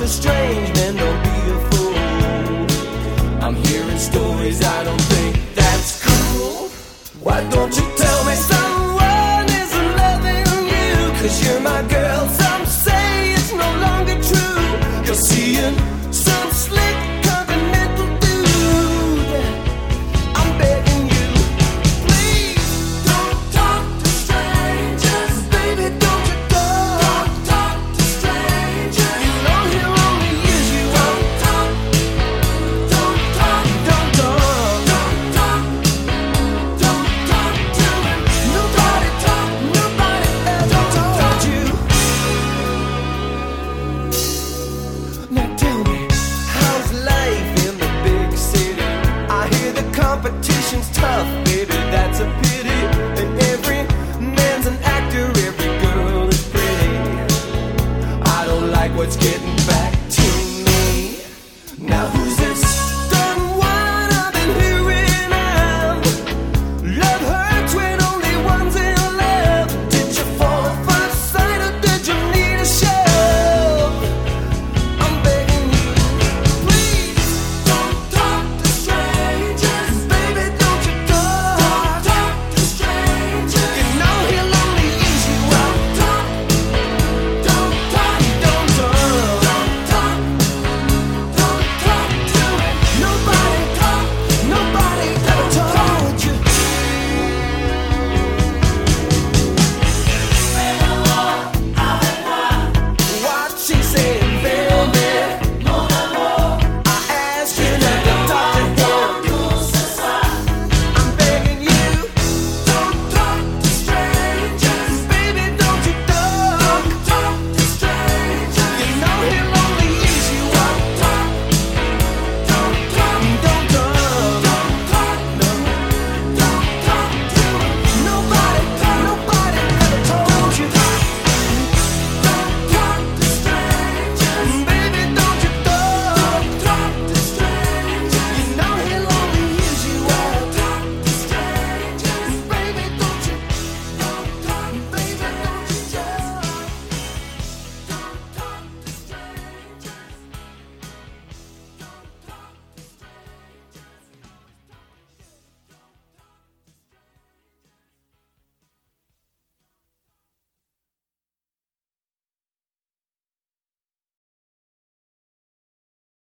to strange men, don't be a fool. I'm hearing stories, I don't think that's cool. Why don't you tell me someone isn't loving you? 'Cause you're my girl, some say it's no longer true. You're seeing some slick continental dude. I'm begging you, please don't talk to strangers. Baby, don't you don't talk to strangers. You know he'll only use you. Don't talk, don't talk, don't talk, don't talk, don't talk to him. Nobody ever told you. Now tell me, how's life in the big city? I hear the competition's tough, baby, that's a pity. And every man's an actor, every girl is pretty. I don't like what's getting